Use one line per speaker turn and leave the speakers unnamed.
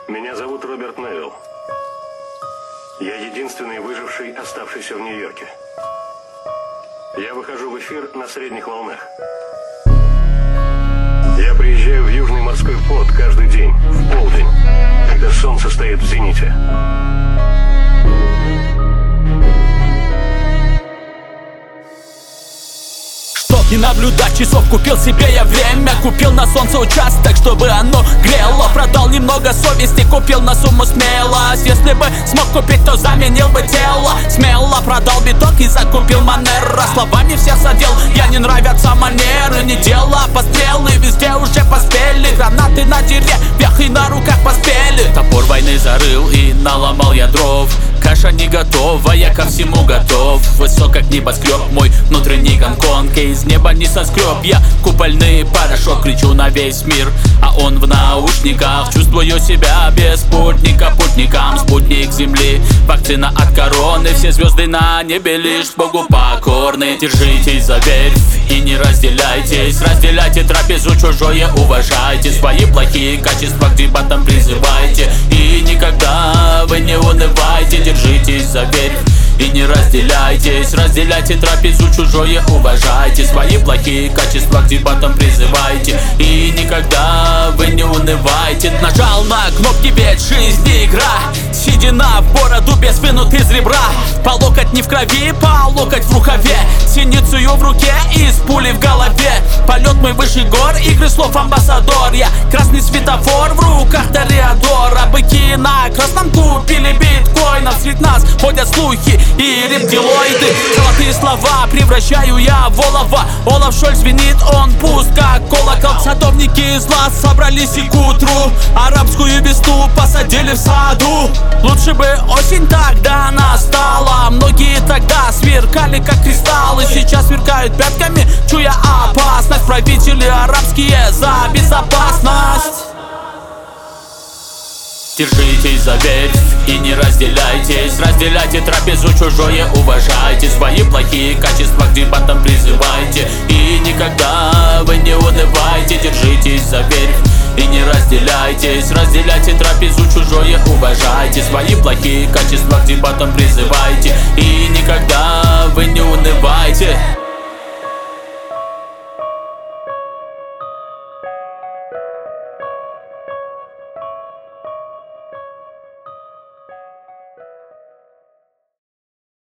Меня зовут Роберт Невилл. Я единственный выживший, оставшийся в Нью-Йорке. Я выхожу в эфир на средних волнах. Я приезжаю в Южный морской порт каждый день, в полдень, когда солнце стоит в зените.
Не наблюдать часов, купил себе я время. Купил на солнце участок, чтобы оно грело. Продал немного совести, купил на сумму смелость. Если бы смог купить, то заменил бы тело. Смело продал биток и закупил Монеро. Словами всех задел, я не нравятся манеры. Не дело, пострелы везде уже поспели. Гранаты на деревьях и на руках поспели. Топор войны зарыл и наломал я дров. Каша не готова, я ко всему готов. Высок как небоскреб, мой внутренний Гонконг. И из неба не соскреб я купольный порошок. Кричу на весь мир, а он в наушниках. Чувствую себя без спутника, путником спутник земли. Вакцина от короны, все звезды на небе лишь Богу покорны. Держитесь за верь и не разделяйтесь. Разделяйте трапезу, чужое уважайте. Свои плохие качества к дебатам призывайте. И никогда вы не унывайте. Держитесь за верь и не разделяйтесь. Разделяйте трапезу, чужое уважайте. Свои плохие качества к дебатам призывайте. И никогда вы не унывайте. Нажал на кнопки, ведь жизнь игра. Седина в бороду, без минут из ребра. По локоть не в крови, по локоть в рукаве. Синицею в руке и с пулей в голове. Полет мой выше гор, игры слов амбассадор. Я красный светофор в руках Тореадора. Быки на красном купили биткоинов. Среди нас ходят слухи и рептилоиды. Золотые слова превращаю я в олово. Олаф Шольц звенит, он пуст как колокол. Садовники зла собрались и к утру арабскую весну посадили в саду. Лучше бы осень тогда настала. Многие тогда сверкали как кристаллы. Сейчас сверкают пятками, чуя опасность. Правители арабские за безопасность. Держитесь за верь и не разделяйтесь. Разделяйте трапезу, чужое уважайте. Свои плохие качества к дебатам призывайте. И никогда вы не унывайте. Держитесь за верь и не разделяйтесь. Разделяйте трапезу, чужое уважайте. Свои плохие качества к дебатам призывайте. И никогда вы не унывайте.